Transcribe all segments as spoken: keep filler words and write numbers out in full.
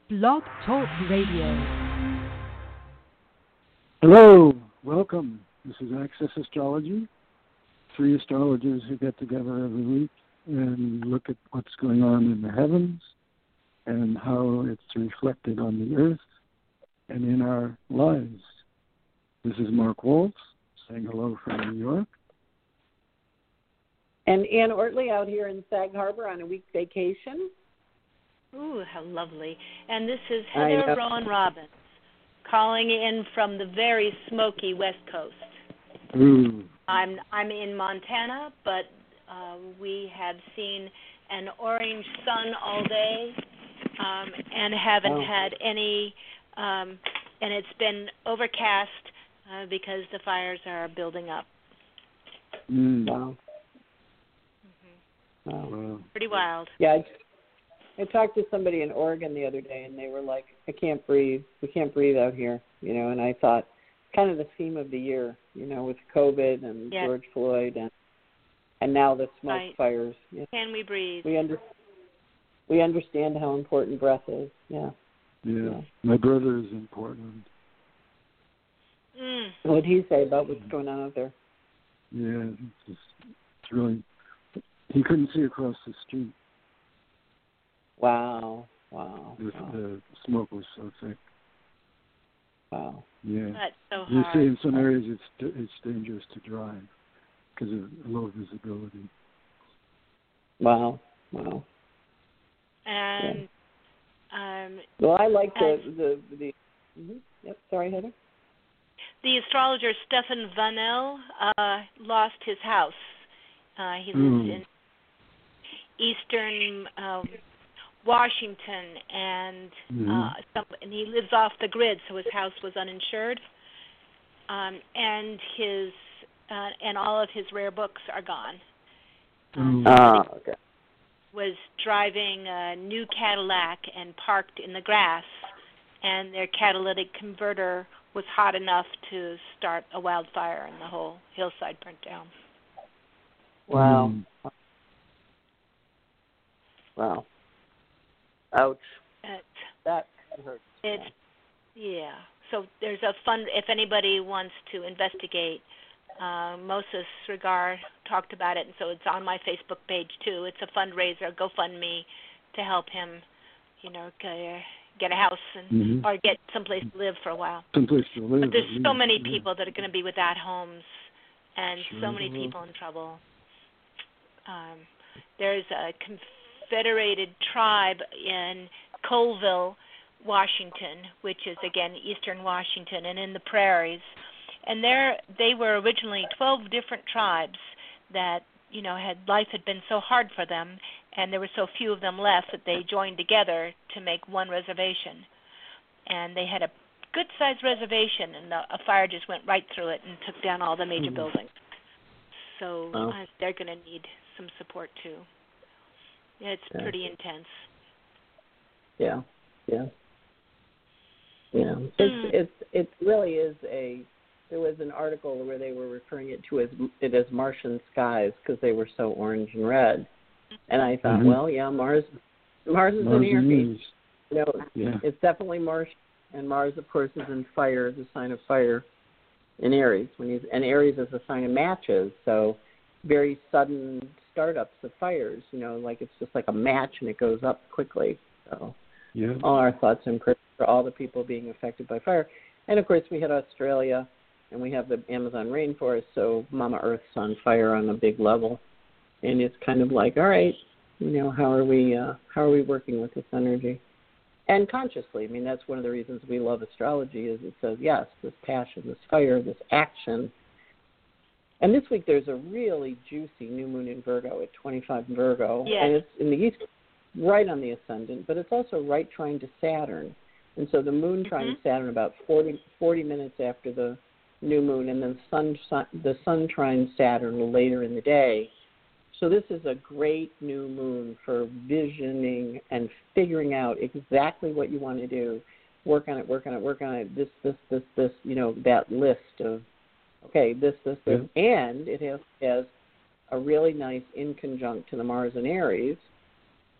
Blog Talk Radio. Hello, welcome. This is Access Astrology. Three astrologers who get together every week and look at what's going on in the heavens and how it's reflected on the earth and in our lives. This is Mark Wolf saying hello from New York. And Ann Ortley out here in Sag Harbor on a week vacation. Ooh, how lovely. And this is Heather Rowan Robbins calling in from the very smoky West Coast. Ooh. I'm I'm in Montana, but uh, we have seen an orange sun all day um, and haven't oh. had any, um, and it's been overcast uh, because the fires are building up. Mm. Wow. Mm-hmm. Wow. Wow. Pretty wild. Yeah, I, I talked to somebody in Oregon the other day, and they were like, I can't breathe. We can't breathe out here, you know, and I thought, kind of the theme of the year, you know, with COVID and yes. George Floyd and and now the smoke right. fires. You know, Can we breathe? we, under, we understand how important breath is, yeah. Yeah. yeah. My brother is in Portland. Mm. What did he say about what's going on out there? Yeah, it's, just, it's really, he couldn't see across the street. Wow, wow. The, wow. the smoke was so thick. Wow. Yeah. That's so You hard. see, in some areas it's it's dangerous to drive because of low visibility. Wow, wow. And yeah. um, well, I like the the the. Mm-hmm. Yep. Sorry, Heather. The astrologer Stefan Vanel uh, lost his house. Uh, he lives mm. in eastern um, Washington, and mm-hmm. uh, some, and he lives off the grid, so his house was uninsured. Um, and his uh, and all of his rare books are gone. Um, oh, okay. Was driving a new Cadillac and parked in the grass, and their catalytic converter was hot enough to start a wildfire, and the whole hillside burnt down. Wow. Mm. Wow. Ouch. It, that hurts. It's, yeah. So there's a fund, if anybody wants to investigate, uh, Moses Regar talked about it, and so it's on my Facebook page, too. It's a fundraiser, GoFundMe, to help him, you know, get a house and mm-hmm. or get someplace to live for a while. Someplace to live. But there's so least, many yeah. people that are going to be without homes, and sure. so many people in trouble. Um, there's a confederated tribe in Colville, Washington, which is, again, eastern Washington, and in the prairies. And there, they were originally twelve different tribes that, you know, had life had been so hard for them, and there were so few of them left that they joined together to make one reservation. And they had a good-sized reservation, and the, a fire just went right through it and took down all the major mm-hmm. buildings. So oh. uh, they're going to need some support, too. Yeah, it's yeah. pretty intense. Yeah, yeah. Yeah, mm. it's it's it really is a. There was an article where they were referring it to as it as Martian skies because they were so orange and red, and I thought, mm-hmm. well, yeah, Mars, Mars is Mars in Aries. You know, yeah. it's definitely Mars, and Mars, of course, is in fire, the sign of fire, in Aries. When he's and Aries is a sign of matches, so very sudden startups of fires. You know, like it's just like a match and it goes up quickly. So, yeah. all our thoughts and prayers for all the people being affected by fire, and of course, we had Australia. And we have the Amazon rainforest, so Mama Earth's on fire on a big level, and it's kind of like, all right, you know, how are we, uh, how are we working with this energy, and consciously? I mean, that's one of the reasons we love astrology is it says yes, this passion, this fire, this action. And this week there's a really juicy new moon in Virgo at twenty-five Virgo, yes. and it's in the east, right on the ascendant, but it's also right trine to Saturn, and so the moon trine mm-hmm. Saturn about forty, forty minutes after the new moon, and then sun, sun, the sun trine Saturn later in the day. So this is a great new moon for visioning and figuring out exactly what you want to do. Work on it, work on it, work on it. This, this, this, this. You know, that list of okay, this, this, this, yeah. And it has has a really nice in conjunct to the Mars in Aries,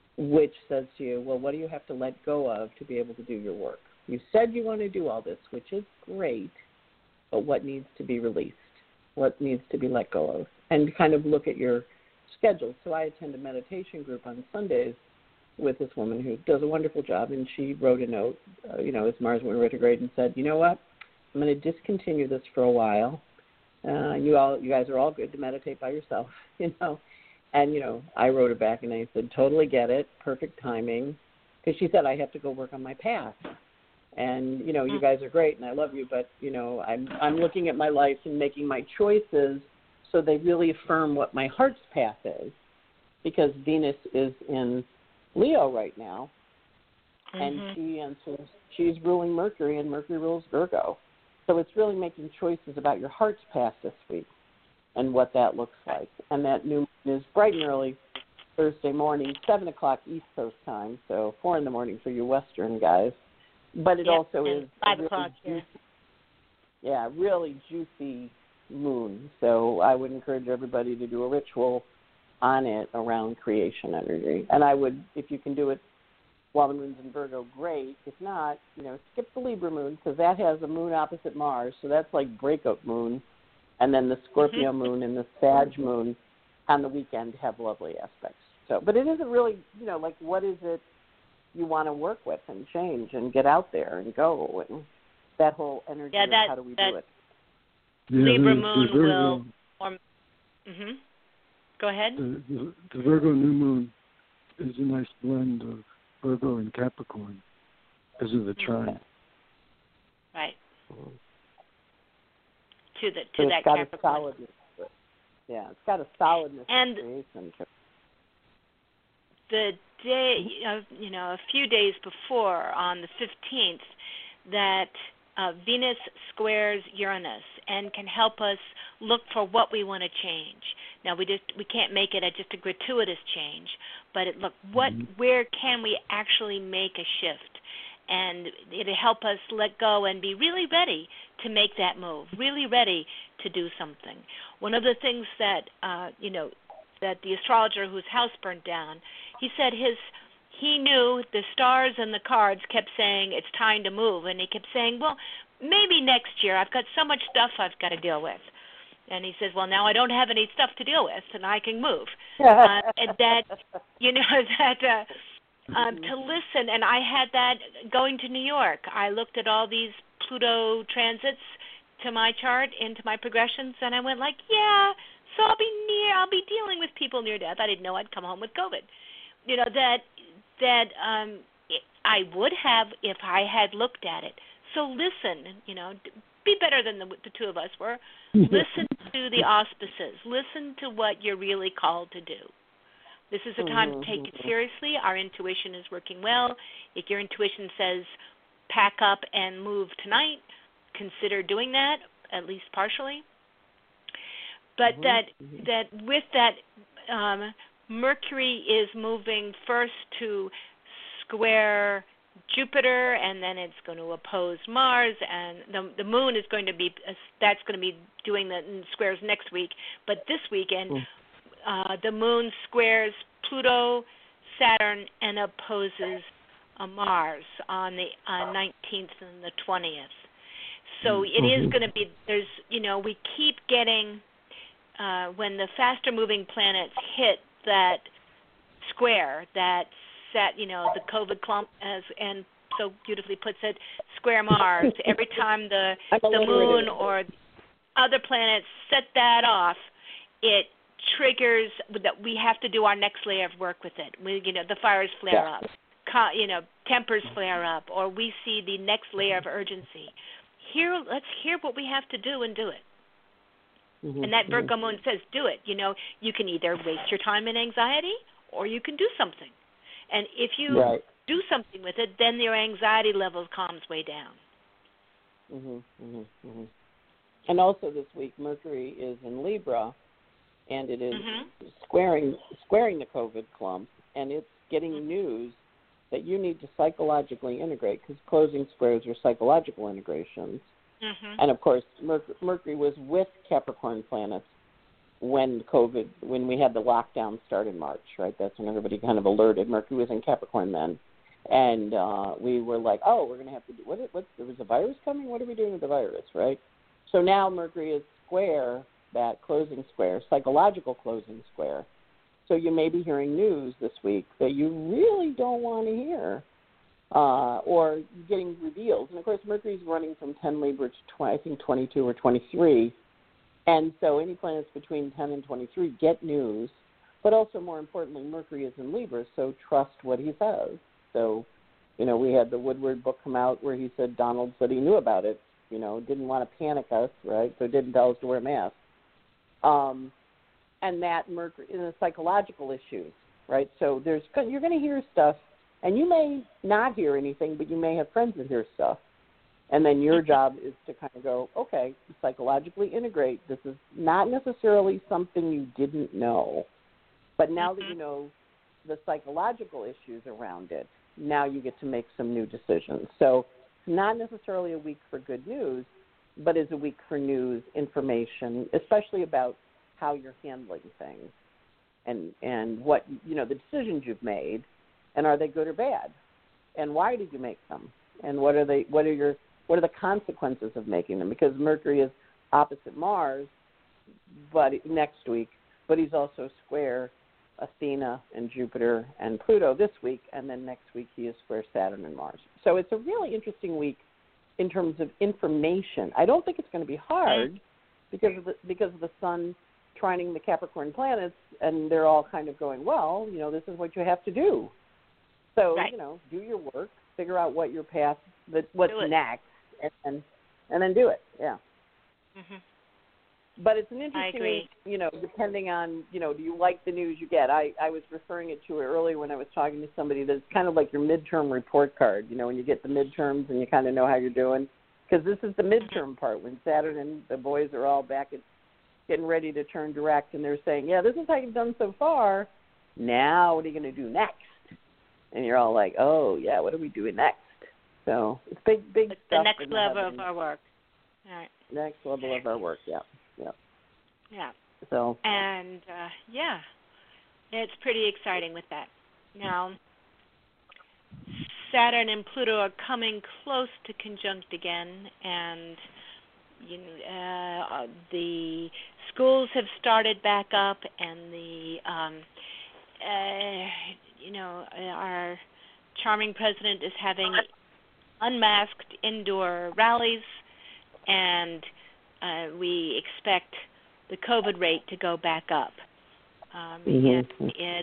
which says to you, well, what do you have to let go of to be able to do your work? You said you want to do all this, which is great, but what needs to be released? What needs to be let go of? And kind of look at your schedule. So I attend a meditation group on Sundays with this woman who does a wonderful job, and she wrote a note, uh, you know, as Mars went retrograde, and said, you know what, I'm going to discontinue this for a while. Uh, you all, you guys are all good to meditate by yourself, you know. And, you know, I wrote her back, and I said, totally get it, perfect timing, because she said, I have to go work on my path. And, you know, you guys are great, and I love you, but, you know, I'm I'm looking at my life and making my choices so they really affirm what my heart's path is, because Venus is in Leo right now, mm-hmm. and she answers, she's ruling Mercury, and Mercury rules Virgo. So it's really making choices about your heart's path this week and what that looks like. And that new moon is bright and early Thursday morning, seven o'clock East Coast time, so four in the morning for you Western guys. But it yep, also is five really o'clock, juicy, yeah, really juicy moon. So I would encourage everybody to do a ritual on it around creation energy. And I would, if you can do it while the moon's in Virgo, great. If not, you know, skip the Libra moon, because that has a moon opposite Mars, so that's like breakup moon. And then the Scorpio mm-hmm. moon and the Sag moon on the weekend have lovely aspects. So, but it isn't really, you know, like what is it you want to work with and change and get out there and go, and that whole energy yeah, that, of how do we that do it. Yeah, Libra the, moon the Virgo, will form. Mm-hmm. Go ahead. The, the, the Virgo new moon is a nice blend of Virgo and Capricorn because of the trine. Okay. Right. Mm-hmm. To the to so that it's got Capricorn. a solidness to it. Yeah, it's got a solidness and to creation. The day, uh, you know, a few days before, on the fifteenth, that uh, Venus squares Uranus and can help us look for what we want to change. Now, we just we can't make it a, just a gratuitous change, but it, look, what Mm-hmm. where can we actually make a shift? And it'll help us let go and be really ready to make that move, really ready to do something. One of the things that, uh, you know, that the astrologer whose house burned down, he said his he knew the stars and the cards kept saying it's time to move, and he kept saying, well, maybe next year. I've got so much stuff I've got to deal with. And he says, well, now I don't have any stuff to deal with, and I can move. uh, and that, you know, that uh, um, to listen, and I had that going to New York. I looked at all these Pluto transits to my chart, into my progressions, and I went like, yeah, so I'll be near, I'll be dealing with people near death. I didn't know I'd come home with COVID. You know, that that um, I would have if I had looked at it. So listen, you know, be better than the, the two of us were. Listen to the auspices. Listen to what you're really called to do. This is a time to take it seriously. Our intuition is working well. If your intuition says pack up and move tonight, consider doing that, at least partially. But mm-hmm. that that with that, um, Mercury is moving first to square Jupiter, and then it's going to oppose Mars, and the the Moon is going to be that's going to be doing the squares next week. But this weekend, mm. uh, the Moon squares Pluto, Saturn, and opposes uh, Mars on the uh, nineteenth and the twentieth. So it mm-hmm. is going to be there's you know we keep getting uh, when the faster moving planets hit that square that. Set, you know, the COVID clump, as and so beautifully puts it, square Mars. Every time the the moon or other planets set that off, it triggers that we have to do our next layer of work with it. We, you know, the fires flare yeah. up, co- you know, tempers flare up, or we see the next layer of urgency. Here, let's hear what we have to do and do it. Mm-hmm. And that Virgo moon says, do it. You know, you can either waste your time in anxiety, or you can do something. And if you right. do something with it, then your anxiety level calms way down. Mm-hmm, mm-hmm, mm-hmm. And also this week, Mercury is in Libra, and it is mm-hmm. squaring squaring the COVID clump, and it's getting mm-hmm. news that you need to psychologically integrate, because closing squares are psychological integrations. Mm-hmm. And, of course, Merc- Mercury was with Capricorn planets when COVID, when we had the lockdown start in March, right? That's when everybody kind of alerted. Mercury was in Capricorn then. And uh, we were like, oh, we're going to have to do, what, what, there was a virus coming? What are we doing with the virus, right? So now Mercury is square, that closing square, psychological closing square. So you may be hearing news this week that you really don't want to hear, uh, or getting reveals. And, of course, Mercury's running from ten Libra to, twenty, I think, twenty-two or twenty-three. And so any planets between ten and twenty-three get news. But also, more importantly, Mercury is in Libra, so trust what he says. So, you know, we had the Woodward book come out where he said Donald said he knew about it, you know, didn't want to panic us, right, so didn't tell us to wear masks. Um, and that Mercury in the psychological issues, right, so there's you're going to hear stuff, and you may not hear anything, but you may have friends that hear stuff. And then your job is to kind of go, okay, psychologically integrate. This is not necessarily something you didn't know, but now that you know the psychological issues around it, now you get to make some new decisions. So not necessarily a week for good news, but is a week for news, information, especially about how you're handling things and, and what, you know, the decisions you've made, and are they good or bad? And why did you make them? And what are they, what are your, what are the consequences of making them? Because Mercury is opposite Mars but next week, but he's also square Athena and Jupiter and Pluto this week, and then next week he is square Saturn and Mars. So it's a really interesting week in terms of information. I don't think it's going to be hard because of the, because of the Sun trining the Capricorn planets, and they're all kind of going, well, you know, this is what you have to do. So, right. you know, do your work, figure out what your path, that what's next, and, and and then do it. Yeah. Mm-hmm. But it's an interesting week, you know, depending on, you know, do you like the news you get? I, I was referring it to earlier when I was talking to somebody that it's kind of like your midterm report card, you know, when you get the midterms and you kind of know how you're doing. Because this is the midterm part when Saturn and the boys are all back at getting ready to turn direct, and they're saying, yeah, this is how you've done so far. Now what are you going to do next? And you're all like, oh, yeah, what are we doing next? So it's big, big it's stuff. The next level of our work. All right. Next level of our work, yeah. Yeah. Yeah. So. And uh, yeah, it's pretty exciting with that. Now, Saturn and Pluto are coming close to conjunct again, and you know, uh, the schools have started back up, and the um, uh, you know our charming president is having unmasked indoor rallies, and uh, we expect the COVID rate to go back up. Um, mm-hmm. It, it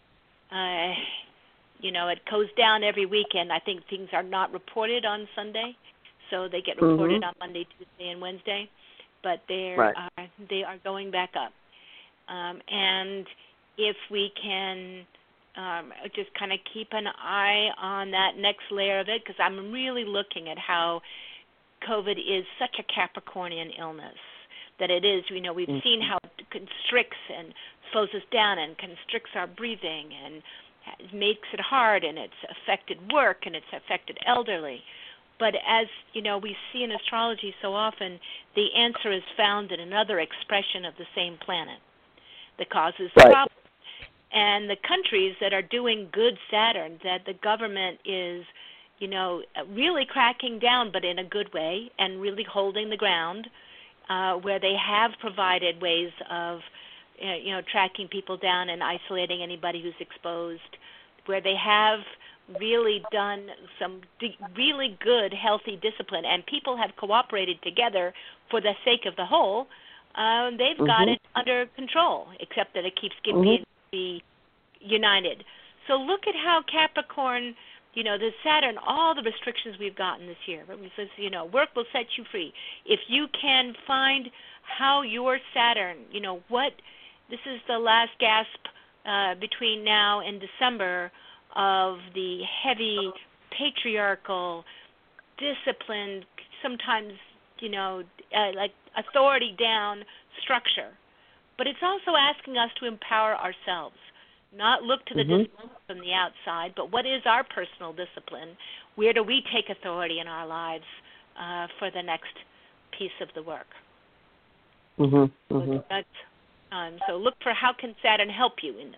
uh, you know, it goes down every weekend. I think things are not reported on Sunday, so they get reported mm-hmm. on Monday, Tuesday, and Wednesday. But they're right. uh, they are going back up. Um, and if we can um, just kind of keep an eye on that next layer of it, because I'm really looking at how COVID is such a Capricornian illness, that it is, you know, we've mm-hmm. seen how it constricts and slows us down and constricts our breathing and makes it hard, and it's affected work and it's affected elderly. But as, you know, we see in astrology so often, the answer is found in another expression of the same planet that causes the right. problem. And the countries that are doing good Saturn, that the government is, you know, really cracking down, but in a good way, and really holding the ground, uh, where they have provided ways of, uh, you know, tracking people down and isolating anybody who's exposed, where they have really done some d- really good, healthy discipline, and people have cooperated together for the sake of the whole. Uh, they've mm-hmm. got it under control, except that it keeps getting mm-hmm. be united. So look at how Capricorn, you know, the Saturn, all the restrictions we've gotten this year. It says, you know, work will set you free. If you can find how your Saturn, you know, what, this is the last gasp uh, between now and December of the heavy, patriarchal, disciplined, sometimes, you know, uh, like authority down structure. But it's also asking us to empower ourselves, not look to the mm-hmm. discipline from the outside, but what is our personal discipline? Where do we take authority in our lives uh, for the next piece of the work? Mm-hmm. Mm-hmm. So that's Um, so look for how can Saturn help you in this.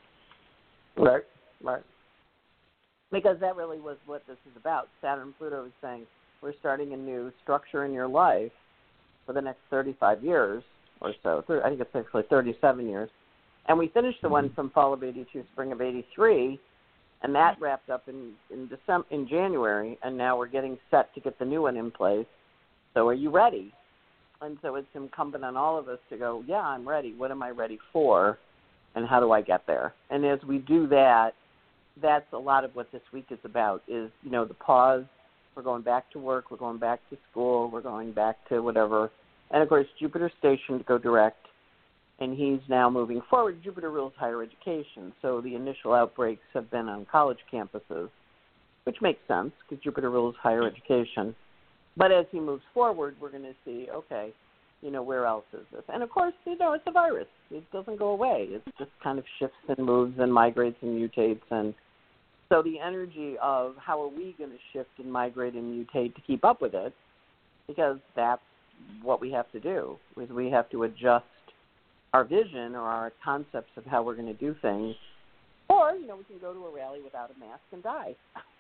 Right, right. Because that really was what this is about. Saturn Pluto is saying we're starting a new structure in your life for the next thirty-five years or so. I think it's actually thirty-seven years. And we finished the one from fall of eighty-two, spring of eighty-three, and that wrapped up in in December, in January, and now we're getting set to get the new one in place. So are you ready? And so it's incumbent on all of us to go, yeah, I'm ready. What am I ready for? And how do I get there? And as we do that, that's a lot of what this week is about is, you know, the pause. We're going back to work. We're going back to school. We're going back to whatever. And, of course, Jupiter's stationed to go direct, and he's now moving forward. Jupiter rules higher education, so the initial outbreaks have been on college campuses, which makes sense because Jupiter rules higher education. But as he moves forward, we're going to see, okay, you know, where else is this? And, of course, you know, it's a virus. It doesn't go away. It just kind of shifts and moves and migrates and mutates. And so the energy of how are we going to shift and migrate and mutate to keep up with it, because that's what we have to do, is we have to adjust our vision or our concepts of how we're going to do things. Or, you know, we can go to a rally without a mask and die.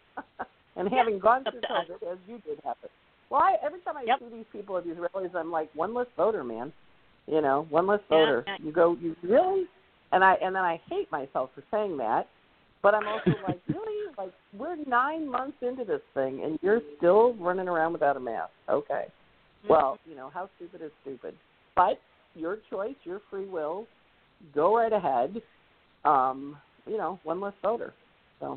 And having gone through COVID, as you did happen. Well, I, every time I yep. see these people at these rallies, I'm like, one less voter, man. You know, one less voter. Yeah. You go, you really? And I and then I hate myself for saying that, but I'm also like, really? Like, we're nine months into this thing, and you're still running around without a mask. Okay. Mm-hmm. Well, you know, how stupid is stupid? But your choice, your free will, go right ahead. Um, you know, one less voter. So,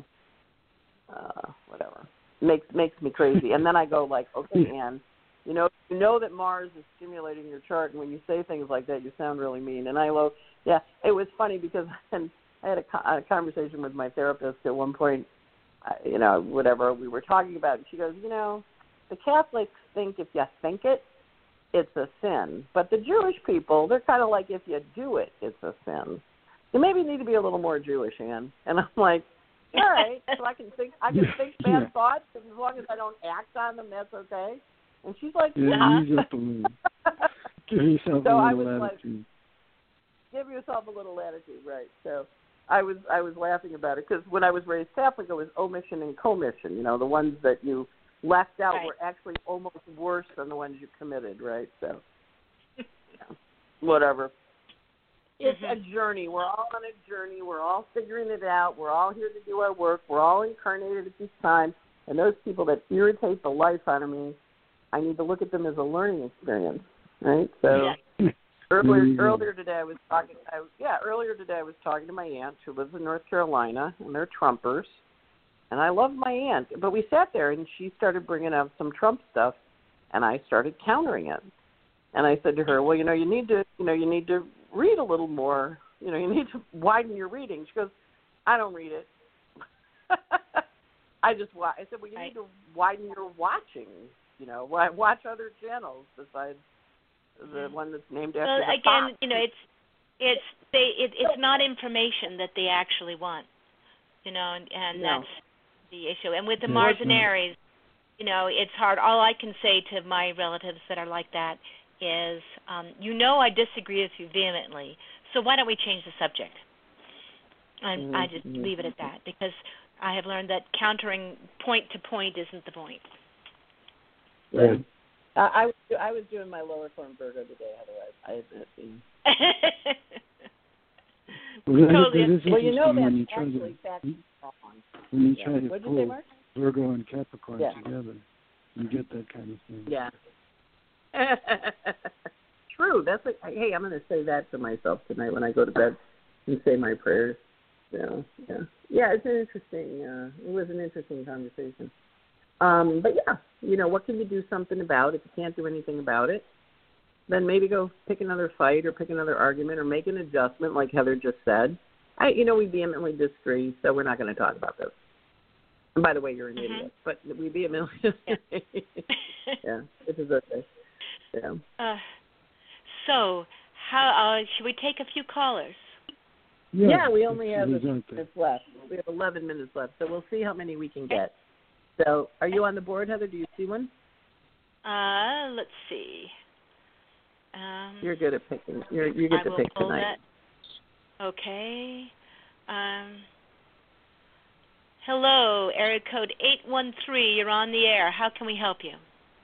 uh, whatever. Makes makes me crazy. And then I go like, okay, Ann, you know, you know that Mars is stimulating your chart, and when you say things like that, you sound really mean. And I go, yeah, it was funny because and I had a, a conversation with my therapist at one point, uh, you know, whatever we were talking about. And she goes, you know, the Catholics think if you think it, it's a sin. But the Jewish people, they're kind of like if you do it, it's a sin. You maybe need to be a little more Jewish, Ann. And I'm like, all right, so I can think I can think bad yeah. thoughts, and as long as I don't act on them, that's okay. And she's like, yeah, yeah. Ease up a little. Give yourself so a I little was latitude. Like, give yourself a little latitude, right? So I was I was laughing about it because when I was raised Catholic, it was omission and commission. You know, the ones that you left out right. were actually almost worse than the ones you committed, right? So, yeah. Whatever. It's mm-hmm. a journey. We're all on a journey. We're all figuring it out. We're all here to do our work. We're all incarnated at this time. And those people that irritate the life out of me, I need to look at them as a learning experience, right? So yeah. earlier earlier today I was talking. I, yeah, earlier today I was talking to my aunt who lives in North Carolina, and they're Trumpers. And I love my aunt, but we sat there and she started bringing up some Trump stuff, and I started countering it. And I said to her, well, you know, you need to, you know, you need to read a little more. You know, you need to widen your reading. She goes, I don't read it. I just watch. I said, well, you right. need to widen your watching. You know, watch other channels besides the one that's named after well, the again, fox. you know, it's it's they it, it's not information that they actually want. You know, and, and no. that's the issue. And with the Yeah, Mars and Aries, you know, it's hard. All I can say to my relatives that are like that is, um, you know, I disagree with you vehemently, so why don't we change the subject? And Mm-hmm. I just leave it at that, because I have learned that countering point to point isn't the point. Right. Uh, I, was, I was doing my lower form Virgo today, otherwise I admit being... Well, totally. that is well, you know interesting when you that's try actually to, fact wrong. when you Yeah. try to What'd you pull say, Mark? Virgo and Capricorn Yeah. together. You get that kind of thing. Yeah. True. That's like, hey, I'm going to say that to myself tonight when I go to bed and say my prayers. Yeah, yeah, yeah. It's an interesting. Uh, it was an interesting conversation. Um, but yeah, you know, what can you do something about? If you can't do anything about it, then maybe go pick another fight or pick another argument or make an adjustment, like Heather just said. I, you know, we vehemently disagree, so we're not going to talk about this. And by the way, you're an mm-hmm. idiot, but we vehemently disagree. Yeah, yeah this is okay. Yeah. Uh, so, how uh, should we take a few callers? Yeah, yeah we only have a few minutes left. We have eleven minutes left, so we'll see how many we can get. So, are you on the board, Heather? Do you see one? Uh, let's see. Um, you're good at picking. You're, you get I to will pick pull tonight. That. Okay. Um, hello, area code eight one three. You're on the air. How can we help you?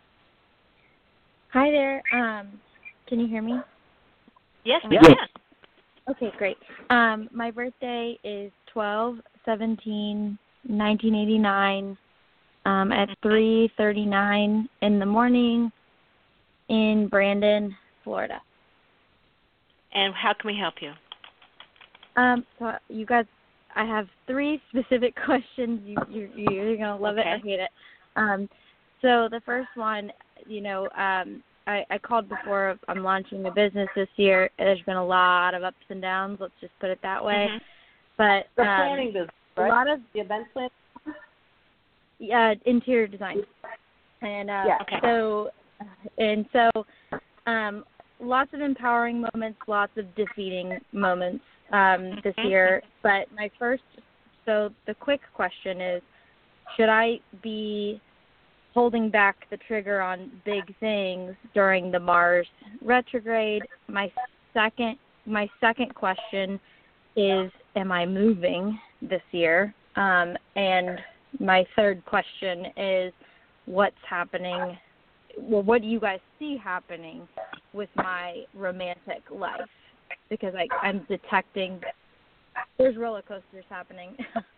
Hi there. Um, can you hear me? Yes, we yes. can. Okay, great. Um, my birthday is twelve seventeen nineteen eighty-nine um, at three thirty-nine in the morning in Brandon, Florida. And how can we help you? Um, so you guys, I have three specific questions. You, you, you're going to love okay. it or hate it. Um, so the first one, you know, um, I, I called before. I'm launching a business this year. There's been a lot of ups and downs. Let's just put it that way. Mm-hmm. But the um, planning business, right? A lot of the event plan. Yeah, interior design. And uh, yeah. Okay. so, and so, um, lots of empowering moments, lots of defeating moments um, this year. But my first, so the quick question is, should I be holding back the trigger on big things during the Mars retrograde? My second, my second question is, am I moving this year? Um, and my third question is, what's happening? Well, what do you guys see happening with my romantic life? Because I, I'm detecting there's roller coasters happening.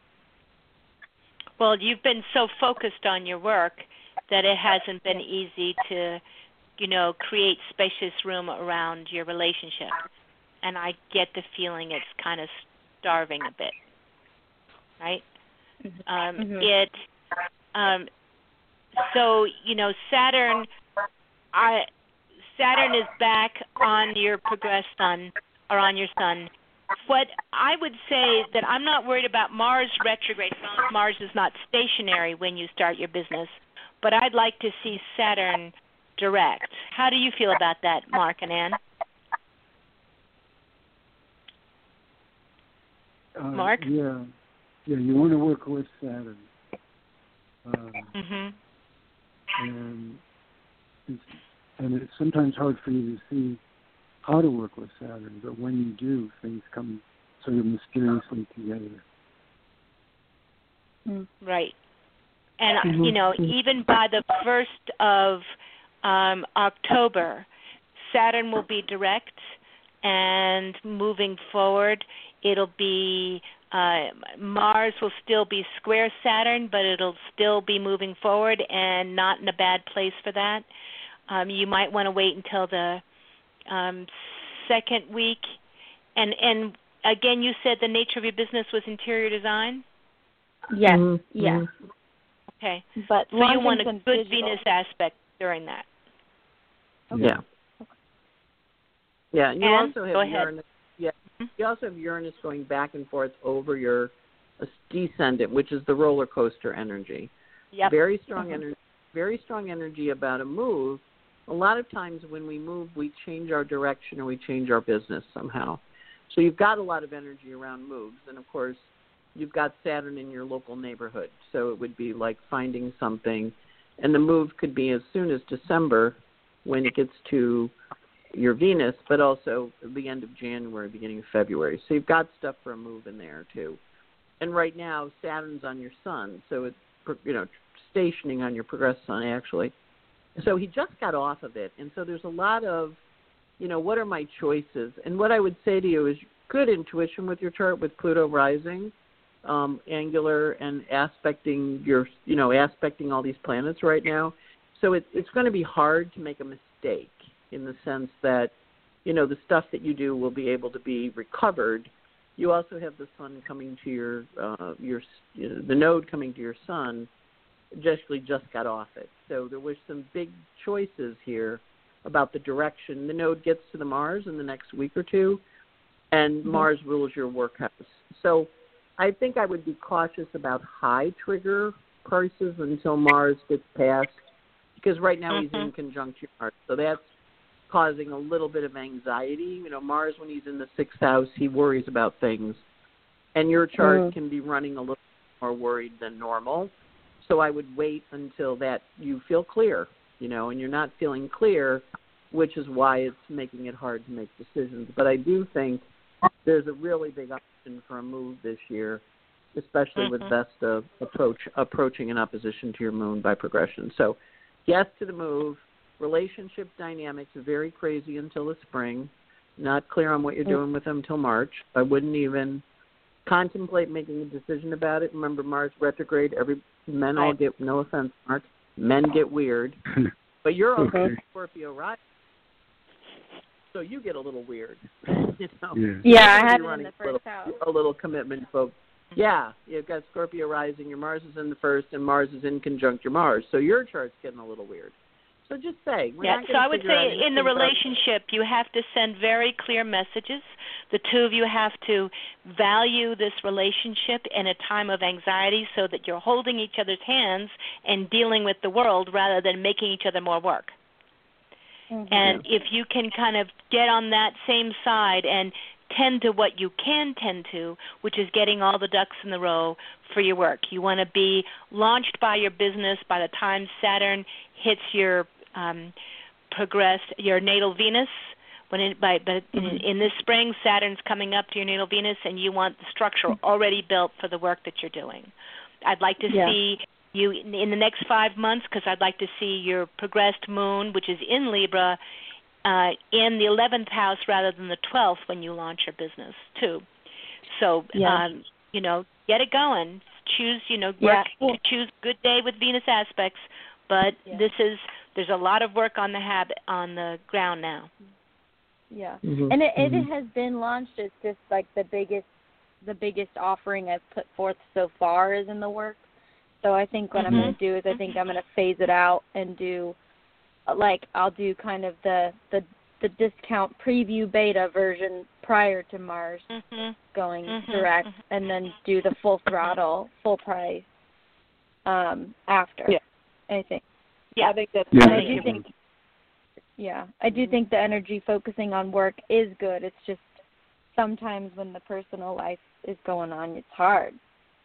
Well, you've been so focused on your work that it hasn't been easy to, you know, create spacious room around your relationship. And I get the feeling it's kind of starving a bit, right? Um, mm-hmm. It, um, so, you know, Saturn, I, Saturn is back on your progressed sun, or on your sun. What I would say that I'm not worried about Mars retrograde. Mars is not stationary when you start your business, but I'd like to see Saturn direct. How do you feel about that, Mark and Ann? Uh, Mark? Yeah, yeah. You want to work with Saturn, um, Mm-hmm. and it's, and it's sometimes hard for you to see how to work with Saturn, but when you do, things come sort of mysteriously together. Mm. Right. And, Mm-hmm. you know, even by the first of um, October, Saturn will be direct, and moving forward, it'll be, uh, Mars will still be square Saturn, but it'll still be moving forward and not in a bad place for that. Um, you might want to wait until the um, second week. And, and again, you said the nature of your business was interior design? Yes, Mm-hmm. yes. Okay. But so you want a Longington's good digital. Venus aspect during that. Okay. Yeah. Yeah, and you Ann, also have go ahead. Uranus. Yeah, you also have Uranus going back and forth over your descendant, which is the roller coaster energy. Yep. Very strong Mm-hmm. energy. Very strong energy about a move. A lot of times when we move, we change our direction or we change our business somehow. So you've got a lot of energy around moves, and of course, you've got Saturn in your local neighborhood. So it would be like finding something, and the move could be as soon as December when it gets to your Venus, but also the end of January, beginning of February. So you've got stuff for a move in there too. And right now, Saturn's on your sun, so it's, you know, stationing on your progressed sun actually. So he just got off of it, and so there's a lot of, you know, what are my choices? And what I would say to you is good intuition with your chart with Pluto rising, um, angular and aspecting your, you know, aspecting all these planets right now. So it, it's going to be hard to make a mistake in the sense that, you know, the stuff that you do will be able to be recovered. You also have the sun coming to your, uh, your, you know, the node coming to your sun, just just got off it. So there was some big choices here about the direction. The node gets to the Mars in the next week or two, and mm-hmm. Mars rules your work house. So I think I would be cautious about high trigger prices until Mars gets past, because right now mm-hmm. he's in conjunction Mars. So that's causing a little bit of anxiety. You know, Mars, when he's in the sixth house, he worries about things. And your chart mm. can be running a little more worried than normal. So I would wait until that you feel clear, you know, and you're not feeling clear, which is why it's making it hard to make decisions. But I do think there's a really big option for a move this year, especially mm-hmm. with Vesta approach approaching in opposition to your moon by progression. So yes to the move. Relationship dynamics are very crazy until the spring. Not clear on what you're doing with them until March. I wouldn't even contemplate making a decision about it. Remember, Mars retrograde, every men all get, no offense, Mark, men get weird. But you're also okay. Scorpio rising, so you get a little weird. You know? Yeah, yeah I have it in the first a little, house. A little commitment, folks. Yeah, you've got Scorpio rising, your Mars is in the first, and Mars is in conjunct your Mars. So your chart's getting a little weird. So just say. We're yeah, not so I would say in the about... relationship, you have to send very clear messages. The two of you have to value this relationship in a time of anxiety so that you're holding each other's hands and dealing with the world rather than making each other more work. Mm-hmm. And if you can kind of get on that same side and tend to what you can tend to, which is getting all the ducks in the row for your work. You want to be launched by your business by the time Saturn hits your um, progressed, your natal Venus. When it, by, but in, in this spring, Saturn's coming up to your natal Venus, and you want the structure already built for the work that you're doing. I'd like to yeah. see you in, in the next five months, because I'd like to see your progressed moon, which is in Libra, Uh, in the eleventh house rather than the twelfth when you launch your business too. So, yeah. um, you know, get it going. Choose, you know, work, yeah. choose good day with Venus aspects. But yeah. this is there's a lot of work on the habit on the ground now. Yeah, mm-hmm. and it, it mm-hmm. has been launched. It's just like the biggest the biggest offering I've put forth so far is in the works. So I think what mm-hmm. I'm going to do is I think I'm going to phase it out and do. Like I'll do kind of the, the the discount preview beta version prior to Mars mm-hmm. going mm-hmm. direct, mm-hmm. and then do the full throttle, full price um, after. Yeah, I think. Yeah, I think that's. Yeah, I do think. Yeah, I do think the energy focusing on work is good. It's just sometimes when the personal life is going on, it's hard.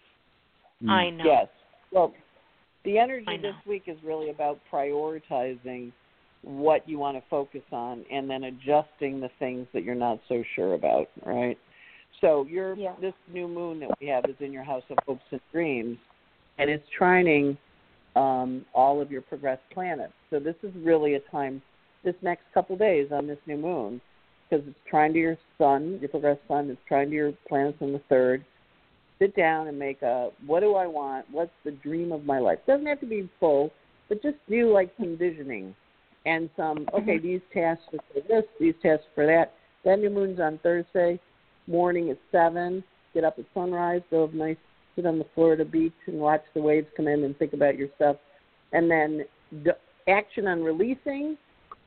Mm. I know. Yes. Well. The energy this week is really about prioritizing what you want to focus on and then adjusting the things that you're not so sure about, right? So your yeah. this new moon that we have is in your house of hopes and dreams, and it's trining um, all of your progressed planets. So this is really a time, this next couple days on this new moon, because it's trying to your sun, your progressed sun, it's trying to your planets in the third. Sit down and make a, what do I want? What's the dream of my life? Doesn't have to be full, but just do like some visioning and some, okay, these tasks are for this, these tasks for that. That new moon's on Thursday morning at seven. Get up at sunrise, go have a nice, sit on the Florida beach and watch the waves come in and think about your stuff. And then d- action on releasing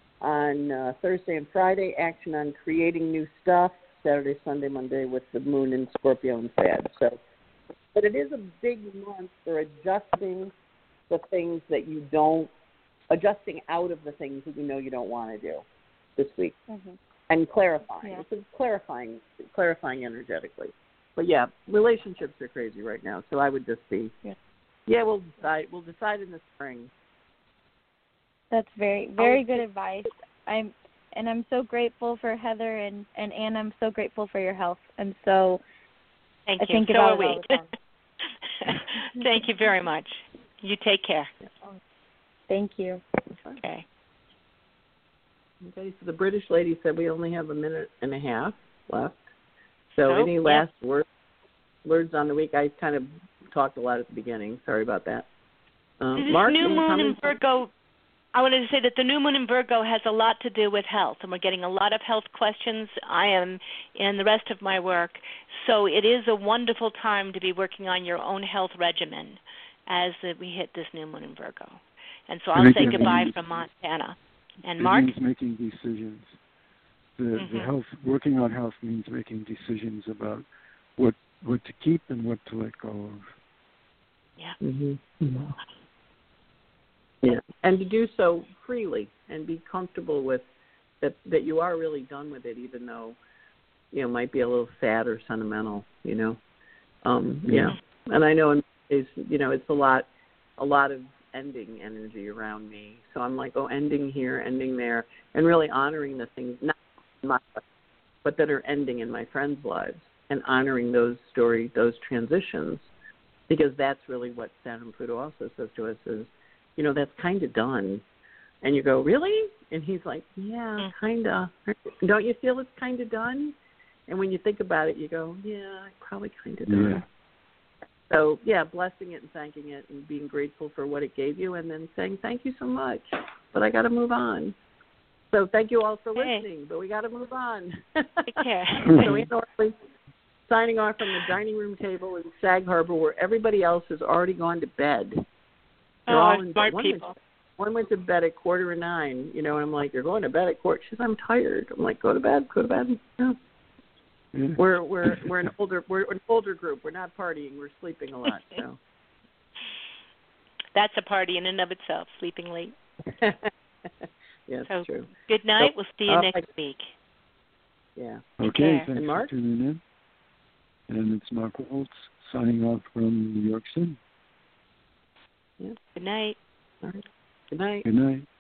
on uh, Thursday and Friday, action on creating new stuff. Saturday, Sunday, Monday with the moon in Scorpio and Sag. So, but it is a big month for adjusting the things that you don't, adjusting out of the things that you know you don't want to do this week, mm-hmm. and clarifying. Yeah. It's clarifying, clarifying energetically. But yeah, relationships are crazy right now. So I would just be, yeah, yeah we'll decide. We'll decide in the spring. That's very, very good advice. I'm. And I'm so grateful for Heather and, and Ann. I'm so grateful for your health. And so Thank I you. think so about are we. it all the time. Thank you very much. You take care. Thank you. Okay. Okay, so the British lady said we only have a minute and a half left. So oh, any last yeah. words, words on the week? I kind of talked a lot at the beginning. Sorry about that. Um, this Mark, new moon in comments? Virgo, I wanted to say that the new moon in Virgo has a lot to do with health, and we're getting a lot of health questions. I am in the rest of my work. So it is a wonderful time to be working on your own health regimen as we hit this new moon in Virgo. And so I'll and say again, goodbye means, from Montana. And it Mark? means making decisions. The, mm-hmm. the health, working on health means making decisions about what what to keep and what to let go of. Yeah. Mm-hmm. Mm-hmm. Yeah, and to do so freely and be comfortable with that, that you are really done with it, even though, you know, it might be a little sad or sentimental, you know. Um, yeah. yeah, and I know in case, you know, it's a lot, a lot of ending energy around me. So I'm like, oh, ending here, ending there, and really honoring the things, not in my life, but that are ending in my friends' lives, and honoring those stories, those transitions, because that's really what Saturn Pluto also says to us is, you know, that's kind of done. And you go, really? And he's like, yeah, kind of. Don't you feel it's kind of done? And when you think about it, you go, yeah, probably kind of done. Yeah. So, yeah, blessing it and thanking it and being grateful for what it gave you and then saying thank you so much, but I got to move on. So thank you all for hey. listening, but we got to move on. Take care. So we're normally signing off from the dining room table in Sag Harbor where everybody else has already gone to bed. They're oh, all in smart one people. Went, one went to bed at quarter to nine, you know, and I'm like, you're going to bed at quarter. She says, I'm tired. I'm like, go to bed, go to bed. Yeah. Yeah. We're we're we're an older we're an older group. We're not partying. We're sleeping a lot. So that's a party in and of itself. Sleeping late. Yes, so, true. Good night. So, we'll see you uh, next like, week. Yeah. Okay. care. Thanks And Mark? for tuning in. And it's Mark Holtz signing off from New York City. Yeah. Good night. All right. Good night. Good night.